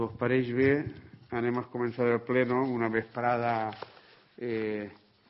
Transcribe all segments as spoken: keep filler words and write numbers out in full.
Us pareix bé, anem a començar el pleno, una vesprada eh,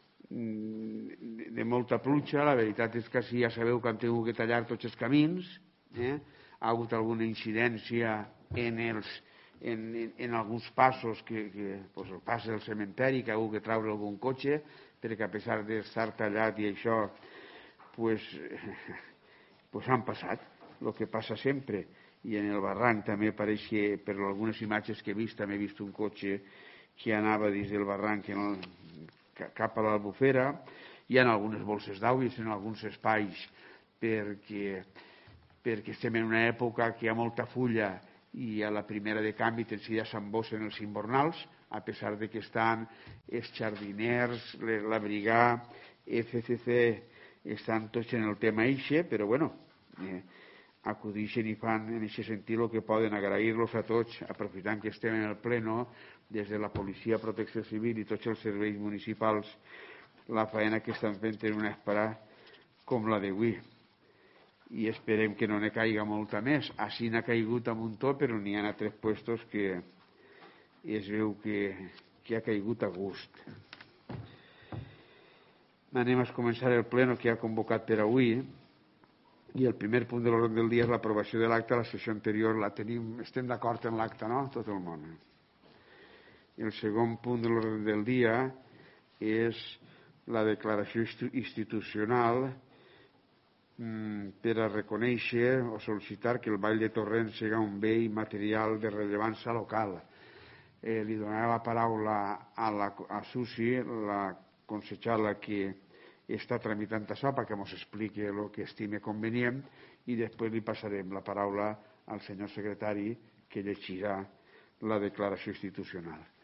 de molta pluja. La veritat és que sí, ja sabeu que han tingut que tallar tots els camins, eh? Ha hagut alguna incidència en, els, en, en, en alguns passos, que, que pues, el pas del cementeri, que ha hagut que treure algun cotxe, perquè a pesar d'estar tallat i això, pues, pues han passat, el que passa sempre. I en el barranc també pareix que, per algunes imatges que he vist, també he vist un cotxe que anava dins del barranc el, cap a l'Albufera. Hi ha algunes bolses d'aigua en alguns espais perquè, perquè estem en una època que hi ha molta fulla i a la primera de canvi ja s'embossen els invernals, a pesar de que estan els jardiners, la Brigà, F C C, estan tots en el tema eixe, però bueno, eh, acudixen i fan en aquest sentit el que poden. Agrair-los a tots, aprofitant que estem en el pleno, des de la Policia, Protecció Civil i tots els serveis municipals, la feina que estan fent en una esperà com la d'avui. I esperem que no ne caiga molta més. Així n'ha caigut a muntó, però n'hi ha a tres puestos que es veu que, que ha caigut a gust. Anem a començar el pleno que ha convocat per avui. I el primer punt de l'ordre del dia és l'aprovació de l'acte. La sessió anterior la tenim, estem d'acord en l'acte, no? Tot el món. El segon punt de l'ordre del dia és la declaració institucional mm, per a reconèixer o sol·licitar que el Vall de Torrent siga un bé immaterial de rellevància local. Eh, li donaré la paraula a, la, a Susi, la consellera que està tramitant això perquè ens expliqui el que estime convenient, i després li passarem la paraula al senyor secretari que llegirà la declaració institucional.